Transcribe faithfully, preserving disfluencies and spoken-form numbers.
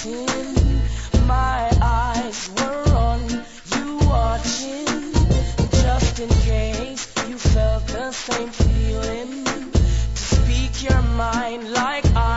waiting. My eyes were on you watching, just in case you felt the same feeling. To speak your mind like I